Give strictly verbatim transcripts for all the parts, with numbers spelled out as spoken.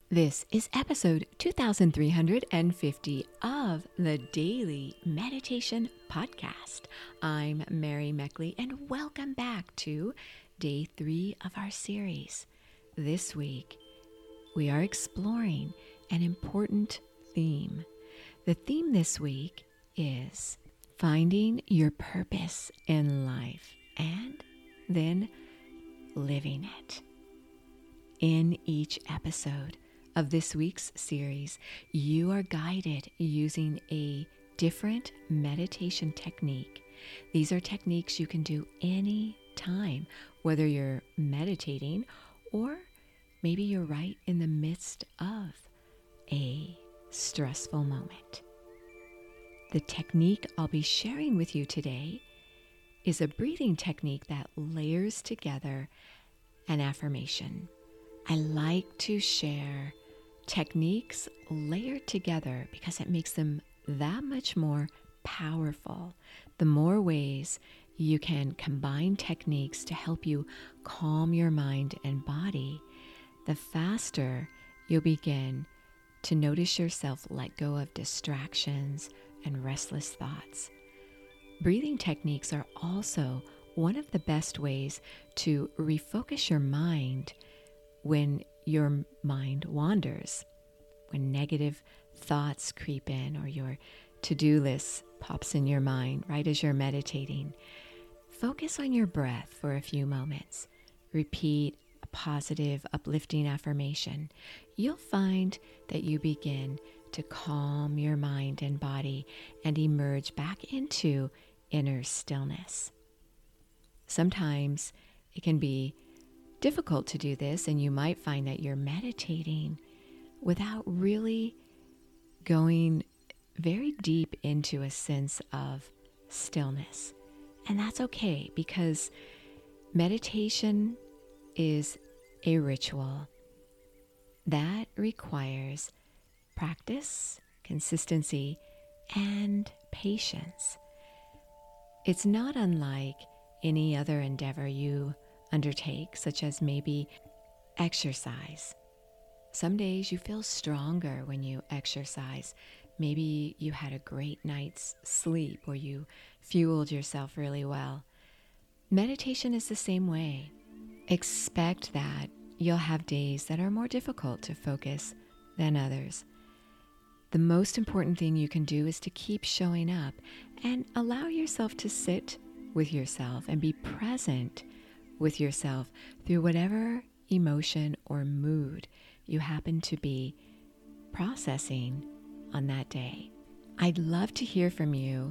This is episode two thousand three hundred fifty of the Daily Meditation Podcast. I'm Mary Meckley, and welcome back to day three of our series. This week, we are exploring an important theme. The theme this week is finding your purpose in life and then living it. In each episode of this week's series, you are guided using a different meditation technique. These are techniques you can do any time, whether you're meditating or maybe you're right in the midst of a stressful moment. The technique I'll be sharing with you today is a breathing technique that layers together an affirmation. I like to share techniques layered together because it makes them that much more powerful. The more ways you can combine techniques to help you calm your mind and body, the faster you'll begin to notice yourself let go of distractions and restless thoughts. Breathing techniques are also one of the best ways to refocus your mind when your mind wanders, when negative thoughts creep in or your to-do list pops in your mind right as you're meditating. Focus on your breath for a few moments. Repeat a positive, uplifting affirmation. You'll find that you begin to calm your mind and body and emerge back into inner stillness. Sometimes it can be difficult to do this, and you might find that you're meditating without really going very deep into a sense of stillness. And that's okay, because meditation is a ritual that requires practice, consistency, and patience. It's not unlike any other endeavor you undertake, such as maybe exercise. Some days you feel stronger when you exercise. Maybe you had a great night's sleep or you fueled yourself really well. Meditation is the same way. Expect that you'll have days that are more difficult to focus than others. The most important thing you can do is to keep showing up and allow yourself to sit with yourself and be present with yourself through whatever emotion or mood you happen to be processing on that day. I'd love to hear from you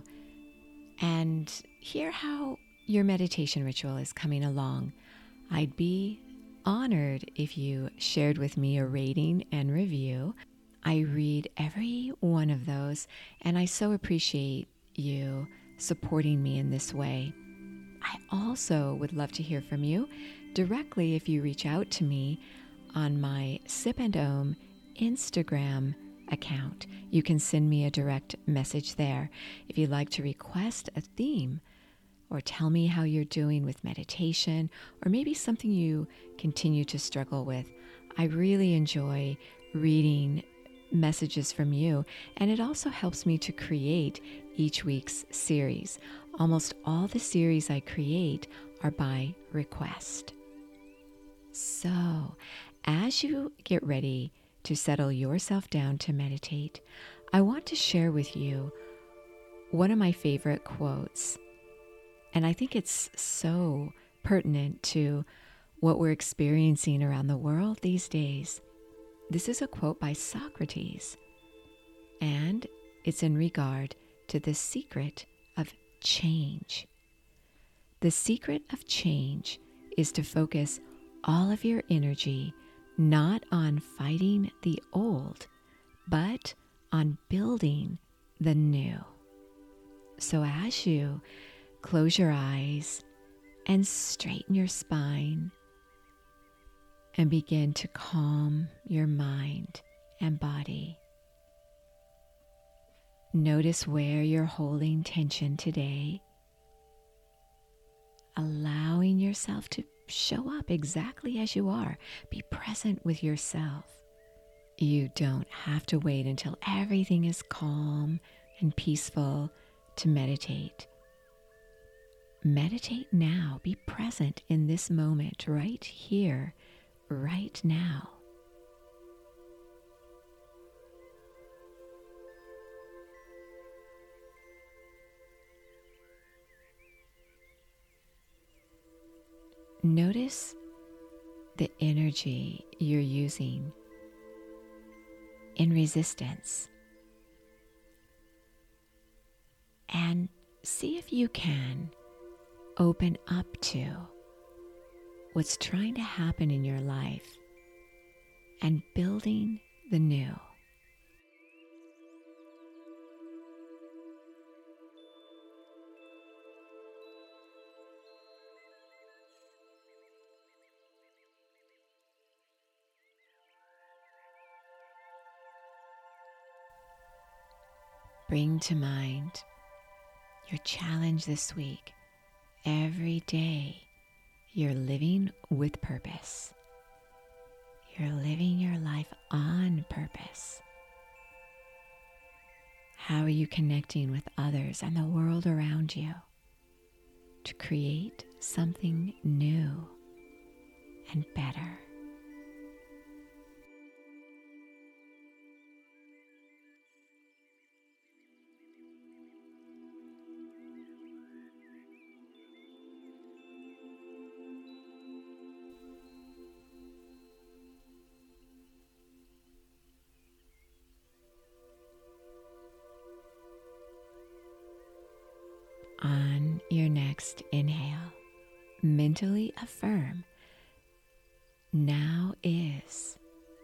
and hear how your meditation ritual is coming along. I'd be honored if you shared with me a rating and review. I read every one of those, and I so appreciate you supporting me in this way. I also would love to hear from you directly if you reach out to me on my Sip and Om Instagram account. You can send me a direct message there. If you'd like to request a theme or tell me how you're doing with meditation or maybe something you continue to struggle with, I really enjoy reading messages from you, and it also helps me to create each week's series. Almost all the series I create are by request. So, as you get ready to settle yourself down to meditate, I want to share with you one of my favorite quotes. And I think it's so pertinent to what we're experiencing around the world these days. This is a quote by Socrates, and it's in regard to the secret of change. The secret of change is to focus all of your energy not on fighting the old, but on building the new. So as you close your eyes and straighten your spine and begin to calm your mind and body, notice where you're holding tension today, allowing yourself to show up exactly as you are. Be present with yourself. You don't have to wait until everything is calm and peaceful to meditate. Meditate now. Be present in this moment, right here, right now. Notice the energy you're using in resistance, and see if you can open up to what's trying to happen in your life and building the new. Bring to mind your challenge this week. Every day you're living with purpose. You're living your life on purpose. How are you connecting with others and the world around you to create something new and better? On your next inhale, mentally affirm, now is.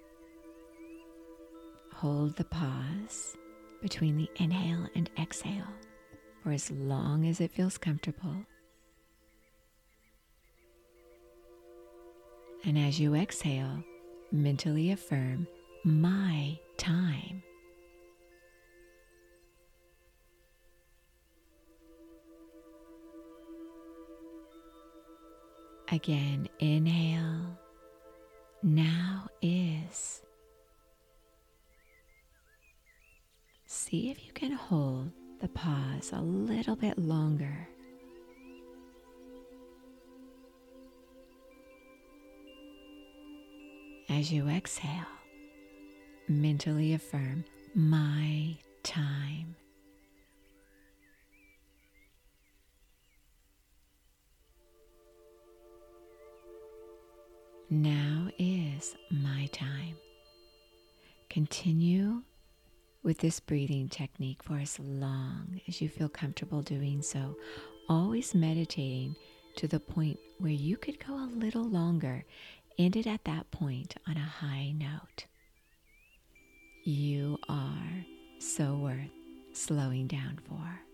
Hold the pause between the inhale and exhale for as long as it feels comfortable. And as you exhale, mentally affirm, my time. Again, inhale, now is. See if you can hold the pause a little bit longer. As you exhale, mentally affirm, my time. Now is my time. Continue with this breathing technique for as long as you feel comfortable doing so, always meditating to the point where you could go a little longer. End it at that point on a high note. You are so worth slowing down for.